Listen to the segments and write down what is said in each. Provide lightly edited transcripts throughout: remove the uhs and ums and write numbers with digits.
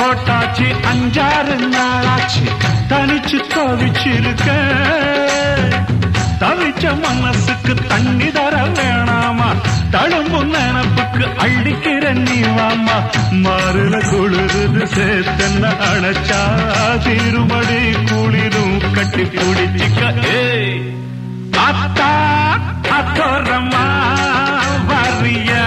போட்டாச்சு 5-6 நாளாச்சு தனிச்சு தவிச்சிருக்க. தவிச்ச மனசுக்கு தண்ணி தர வேணாமா, தழும்பு நினப்புக்கு அள்ளிக்கிற நீவாமா. மாறுல குளிருது சேத்தன்ன அணைச்சா திருமடி குளிரும் கட்டி குடிச்சிக்க. அத்தா அத்தோரமா வரியா,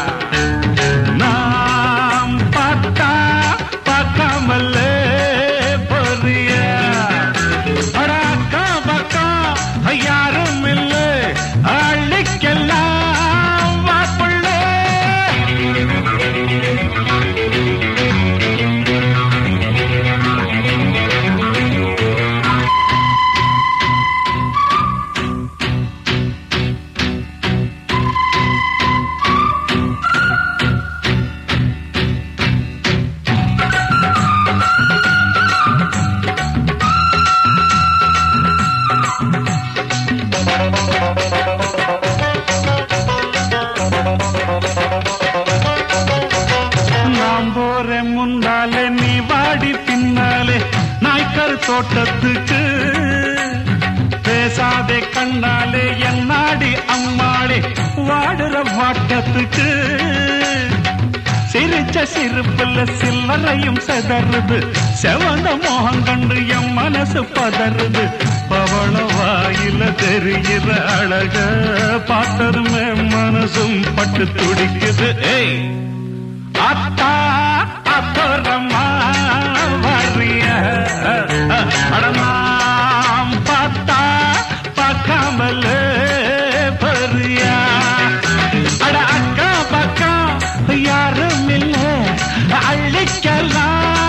நாம் பார்த்தா பார்க்காமல்ல பொரியா. அடாக்கா பக்கா யாரும் இல்லை அள்ளிக்கெல்லாம் வாப்புள்ள. முன்னாலே நீ வாடி பின்னாலே நாய்க்கர் தோட்டத்துக்கு. பேசாதே கண்ணாலே என்னாடி அம்மாளே வாடுற வாட்டத்துக்கு. சிரிச்ச சிரிப்புல சில்லறையும் செதறுது, செவந்த மோகம் கண்டு என் மனசு பதறுது. பவள வாயில தெரிகிற அழக பார்த்ததுமே மனசும் பட்டு துடிக்குது. அத்தா அத்தோரமா வரியா, அடமாம் பார்த்தா பார்க்காமல பரியா. அட அக்கா பக்கா யாரும் இல்லை அள்ளிக்கலாம்